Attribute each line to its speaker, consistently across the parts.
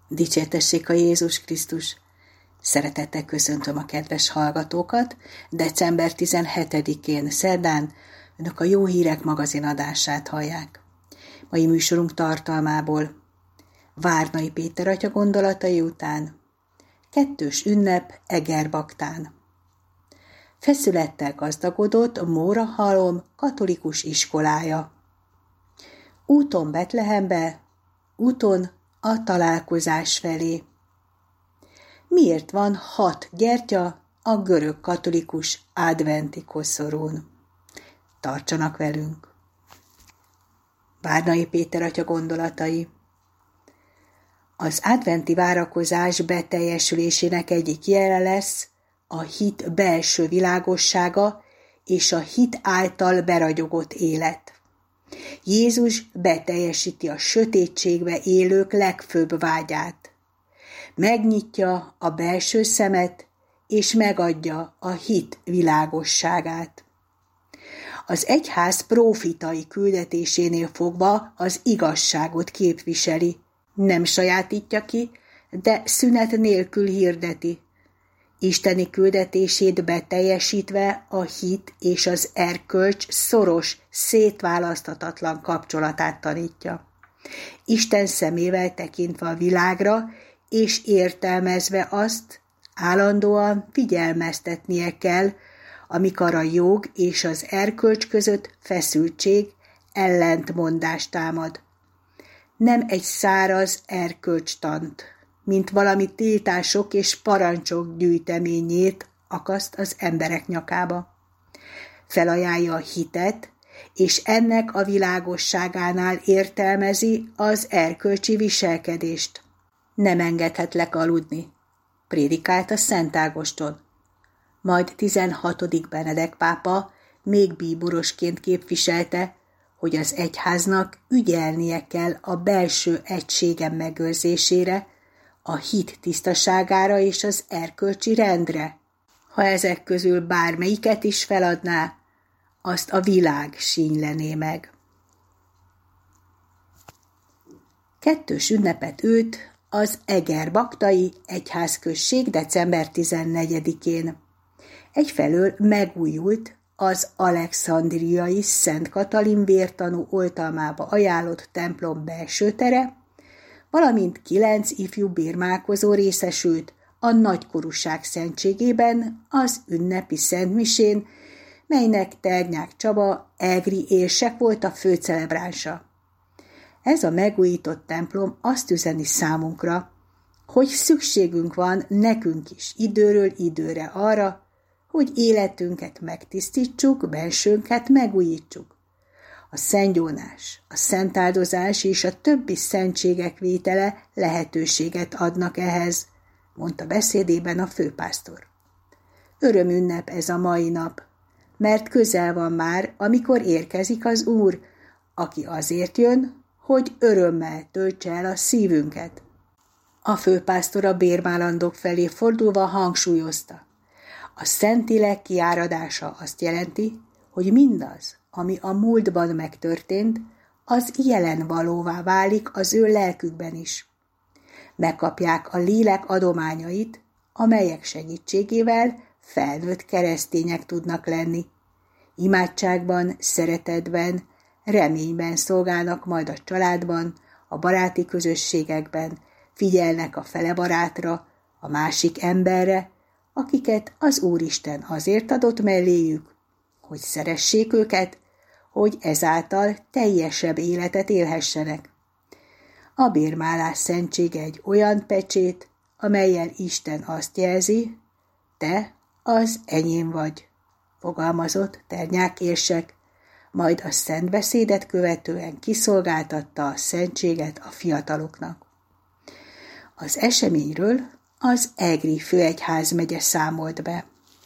Speaker 1: Dicsértessék a Jézus Krisztus! Szeretettel köszöntöm a kedves hallgatókat. December 17-én szerdán önök a Jó Hírek magazin adását hallják. Mai műsorunk tartalmából Várnai Péter atya gondolatai után kettős ünnep Egerbaktán. Feszülettel gazdagodott Mórahalom katolikus iskolája. Úton Betlehembe, úton a találkozás felé. Miért van 6 gyertya a görög katolikus adventi koszorún? Tartsanak velünk! Várnai Péter atya gondolatai. Az adventi várakozás beteljesülésének egyik jele lesz a hit belső világossága és a hit által beragyogott élet. Jézus beteljesíti a sötétségbe élők legfőbb vágyát. Megnyitja a belső szemet, és megadja a hit világosságát. Az egyház prófitai küldetésénél fogva az igazságot képviseli. Nem sajátítja ki, de szünet nélkül hirdeti. Isteni küldetését beteljesítve a hit és az erkölcs szoros, szétválaszthatatlan kapcsolatát tanítja. Isten szemével tekintve a világra, és értelmezve azt, állandóan figyelmeztetnie kell, amikor a jog és az erkölcs között feszültség, ellentmondást támad. Nem egy száraz erkölcstant, mint valami tiltások és parancsok gyűjteményét akaszt az emberek nyakába. Felajánlja a hitet, és ennek a világosságánál értelmezi az erkölcsi viselkedést. Nem engedhetlek aludni, prédikálta Szent Ágoston. Majd 16. Benedek pápa még bíborosként képviselte, hogy az egyháznak ügyelnie kell a belső egysége megőrzésére, a hit tisztaságára és az erkölcsi rendre. Ha ezek közül bármelyiket is feladná, azt a világ sínylené meg. Kettős ünnepet őt az egerbaktai egyházközség december 14-én. Egyfelől megújult az alexandriai Szent Katalin vértanú oltalmába ajánlott templom belső tere, valamint 9 ifjú bírmálkozó részesült a nagykorúság szentségében az ünnepi szentmisén, melynek Ternyák Csaba egri érsek volt a főcelebránsa. Ez a megújított templom azt üzeni számunkra, hogy szükségünk van nekünk is időről időre arra, hogy életünket megtisztítsuk, bensőnket megújítsuk. A szentgyónás, a szentáldozás és a többi szentségek vétele lehetőséget adnak ehhez, mondta beszédében a főpásztor. Örömünnep ez a mai nap, mert közel van már, amikor érkezik az Úr, aki azért jön, hogy örömmel töltse el a szívünket. A főpásztor a bérmálandók felé fordulva hangsúlyozta. A Szentlélek kiáradása azt jelenti, hogy mindaz, ami a múltban megtörtént, az jelen valóvá válik az ő lelkükben is. Megkapják a lélek adományait, amelyek segítségével felnőtt keresztények tudnak lenni. Imádságban, szeretetben, reményben szolgálnak majd a családban, a baráti közösségekben, figyelnek a fele barátra, a másik emberre, akiket az Úristen azért adott melléjük, hogy szeressék őket, hogy ezáltal teljesebb életet élhessenek. A bérmálás szentsége egy olyan pecsét, amellyel Isten azt jelzi, te az enyém vagy, fogalmazott Ternyák érsek, majd a szentbeszédet követően kiszolgáltatta a szentséget a fiataloknak. Az eseményről az egri főegyházmegye számolt be.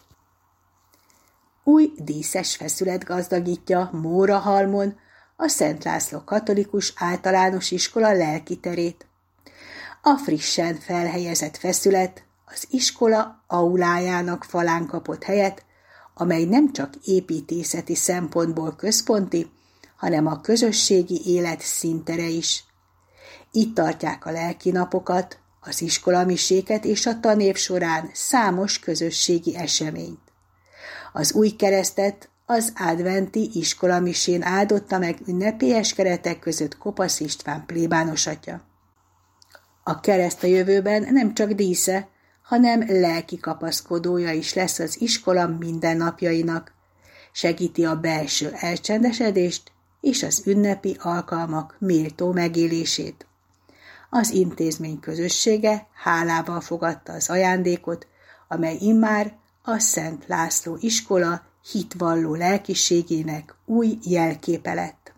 Speaker 1: Új díszes feszület gazdagítja Mórahalmon a Szent László katolikus általános iskola lelkiterét. A frissen felhelyezett feszület az iskola aulájának falán kapott helyet, amely nem csak építészeti szempontból központi, hanem a közösségi élet színtere is. Itt tartják a lelkinapokat, az iskolamiséket és a tanév során számos közösségi eseményt. Az új keresztet az adventi iskolamisén áldotta meg ünnepélyes keretek között Kopasz István plébános atya. A kereszt a jövőben nem csak dísze, hanem lelki kapaszkodója is lesz az iskola mindennapjainak, segíti a belső elcsendesedést és az ünnepi alkalmak méltó megélését. Az intézmény közössége hálával fogadta az ajándékot, amely immár a Szent László iskola hitvalló lelkiségének új jelképe lett.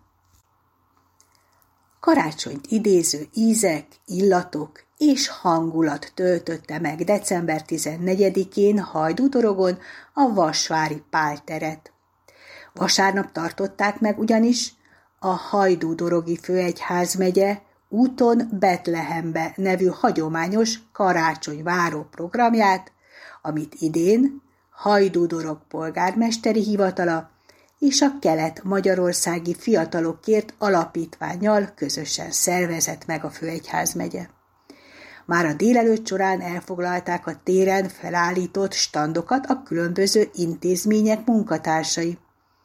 Speaker 1: Karácsonyt idéző ízek, illatok és hangulat töltötte meg december 14-én Hajdúdorogon a Vasvári Pál teret. Vasárnap tartották meg ugyanis a Hajdúdorogi Főegyházmegye Úton Betlehembe nevű hagyományos karácsonyváró programját, amit idén Hajdúdorog polgármesteri hivatala és a Kelet-Magyarországi Fiatalokért Alapítvánnyal közösen szervezett meg a Főegyházmegye. Már a délelőtt során elfoglalták a téren felállított standokat a különböző intézmények munkatársai.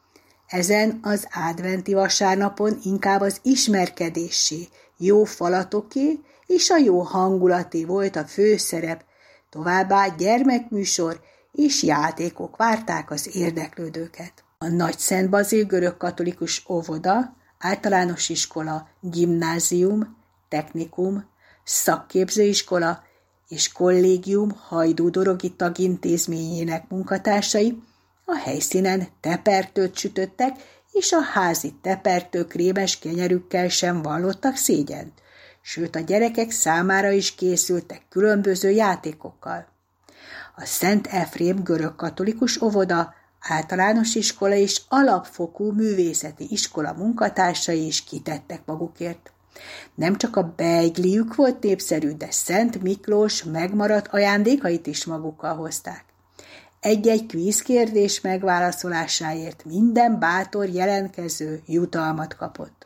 Speaker 1: Ezen az adventi vasárnapon inkább az ismerkedésé, jó falatoké és a jó hangulaté volt a főszerep, továbbá gyermekműsor és játékok várták az érdeklődőket. A Nagyszent Bazil görögkatolikus óvoda, általános iskola, gimnázium, technikum, szakképzőiskola és kollégium hajdúdorogi tagintézményének munkatársai a helyszínen tepertőt sütöttek, és a házi tepertők krémes kenyerükkel sem vallottak szégyent, sőt a gyerekek számára is készültek különböző játékokkal. A Szent Efrém görögkatolikus óvoda, általános iskola és alapfokú művészeti iskola munkatársai is kitettek magukért. Nem csak a beigliük volt népszerű, de Szent Miklós megmaradt ajándékait is magukkal hozták. Egy-egy kvízkérdés megválaszolásáért minden bátor jelentkező jutalmat kapott.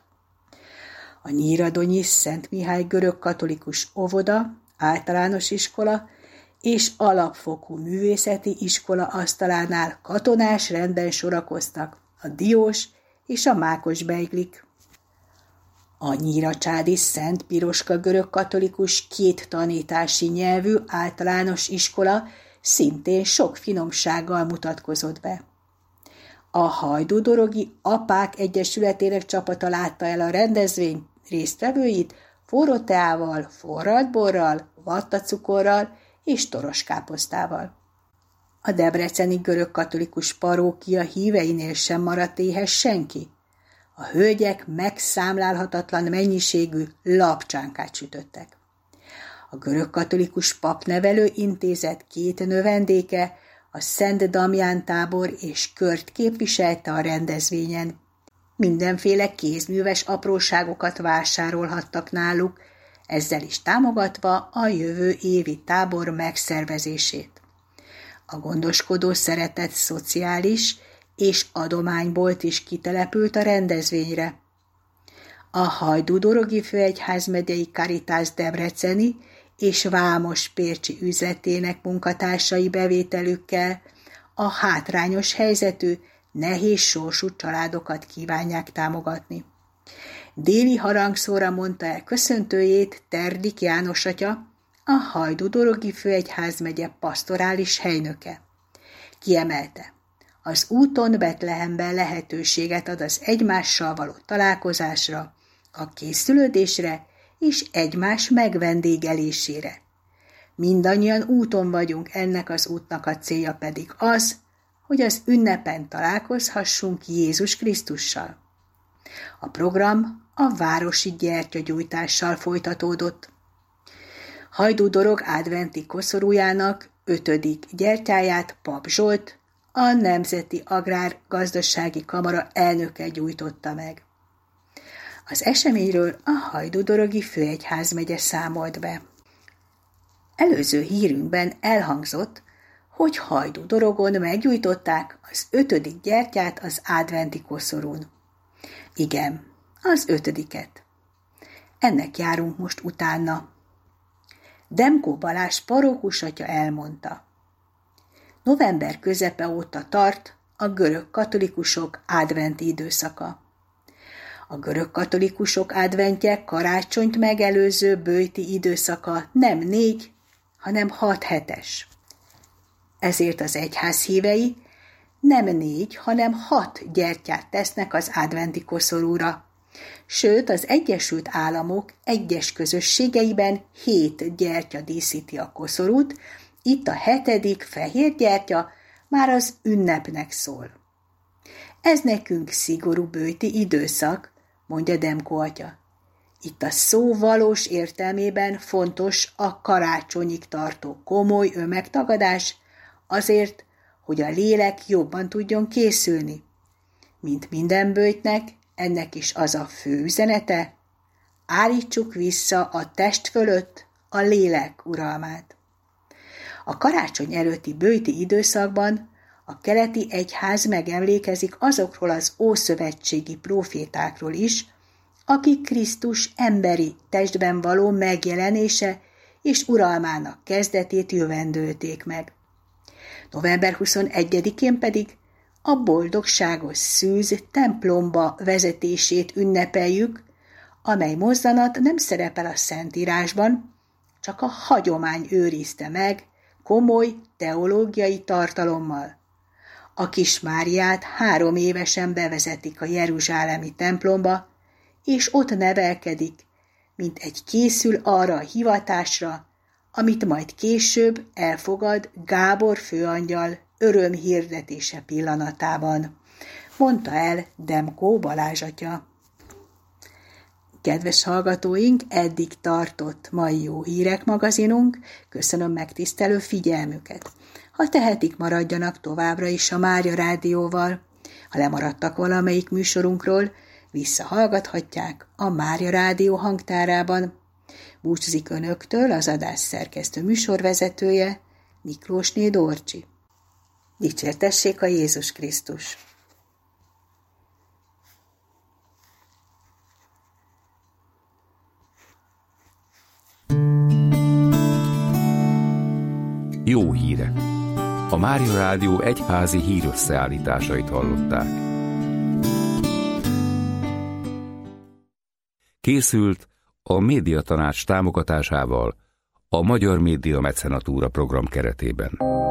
Speaker 1: A Nyíradonyi Szent Mihály görögkatolikus óvoda, általános iskola és alapfokú művészeti iskola asztalánál katonás renden sorakoztak a Diós és a Mákos beiglik. A Nyíracsádi Szent Piroska görögkatolikus két tanítási nyelvű általános iskola szintén sok finomsággal mutatkozott be. A Hajdúdorogi Apák Egyesületének csapata látta el a rendezvény résztvevőit forró teával, forralt borral, vattacukorral és toroskáposztával. A debreceni görögkatolikus parókia híveinél sem maradt éhes senki. A hölgyek megszámlálhatatlan mennyiségű lapcsánkát sütöttek. A görögkatolikus papnevelő intézet két növendéke, a Szent Damján tábor és kört képviselte a rendezvényen. Mindenféle kézműves apróságokat vásárolhattak náluk, ezzel is támogatva a jövő évi tábor megszervezését. A gondoskodó szeretett szociális és adománybolt is kitelepült a rendezvényre. A Hajdúdorogi Főegyházmegyei Caritas debreceni és Vámos pércsi üzletének munkatársai bevételükkel a hátrányos helyzetű, nehéz sorsú családokat kívánják támogatni. Déli harangszóra mondta el köszöntőjét Terdik János atya, a Hajdúdorogi Főegyházmegye pasztorális helynöke. Kiemelte, az úton Betlehemben lehetőséget ad az egymással való találkozásra, a készülődésre és egymás megvendégelésére. Mindannyian úton vagyunk, ennek az útnak a célja pedig az, hogy az ünnepen találkozhassunk Jézus Krisztussal. A program a városi gyertyagyújtással folytatódott. Hajdúdorog adventi koszorújának 5. gyertyáját Pap Zsolt, a Nemzeti Agrár-Gazdasági Kamara elnöke gyújtotta meg. Az eseményről a Hajdúdorogi Főegyházmegye számolt be. Előző hírünkben elhangzott, hogy Hajdúdorogon meggyújtották az 5. gyertyát az adventi koszorún. Igen, az 5. Ennek járunk most utána. Demko Balázs parókusatya elmondta. November közepe óta tart a görög katolikusok adventi időszaka. A görög katolikusok adventje karácsonyt megelőző böjti időszaka nem 4, hanem 6 hetes. Ezért az egyház hívei nem 4, hanem 6 gyertyát tesznek az adventi koszorúra. Sőt, az Egyesült Államok egyes közösségeiben 7 gyertya díszíti a koszorút, itt a 7. fehér gyertya már az ünnepnek szól. Ez nekünk szigorú böjti időszak, mondja Demko atya. Itt a szó valós értelmében fontos a karácsonyig tartó komoly önmegtagadás, azért, hogy a lélek jobban tudjon készülni. Mint minden böjtnek, ennek is az a fő üzenete, állítsuk vissza a test fölött a lélek uralmát. A karácsony előtti böjti időszakban a keleti egyház megemlékezik azokról az ószövetségi prófétákról is, akik Krisztus emberi testben való megjelenése és uralmának kezdetét jövendölték meg. November 21-én pedig a boldogságos szűz templomba vezetését ünnepeljük, amely mozzanat nem szerepel a Szentírásban, csak a hagyomány őrizte meg komoly teológiai tartalommal. A kis Máriát 3 évesen bevezetik a jeruzsálemi templomba, és ott nevelkedik, mint egy készül arra a hivatásra, amit majd később elfogad Gábor főangyal örömhirdetése pillanatában, mondta el Demko Balázs atya. Kedves hallgatóink, eddig tartott mai Jó Hírek magazinunk, köszönöm megtisztelő figyelmüket. Ha tehetik, maradjanak továbbra is a Mária Rádióval. Ha lemaradtak valamelyik műsorunkról, visszahallgathatják a Mária Rádió hangtárában. Búcsúzik önöktől az adás szerkesztő műsorvezetője, Miklósné Dorcsi. Dicsértessék a Jézus Krisztus!
Speaker 2: Jó hírek! A Mária Rádió egyházi hírösszeállításait hallották. Készült a Médiatanács támogatásával a Magyar Média Mecenatúra program keretében.